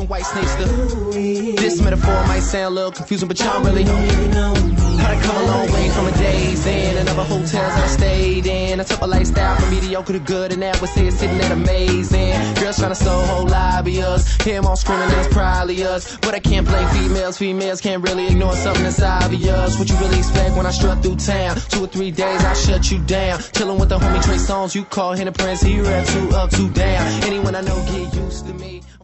some white snakes to. This metaphor might sound a little confusing, but y'all really I'd come a long way from a day's in and other hotels I stayed in. I took my lifestyle from mediocre to good, and that was here sitting at amazing. Girls trying to sell a whole lobby us. Hear them all screaming that it's probably us. But I can't blame females. Females can't really ignore something that's obvious. What you really expect when I strut through town? 2 or 3 days, I'll shut you down. Chillin' with the homie Trey Songz, you call him the prince. He rap 2 up, 2 down. Anyone I know get used to me.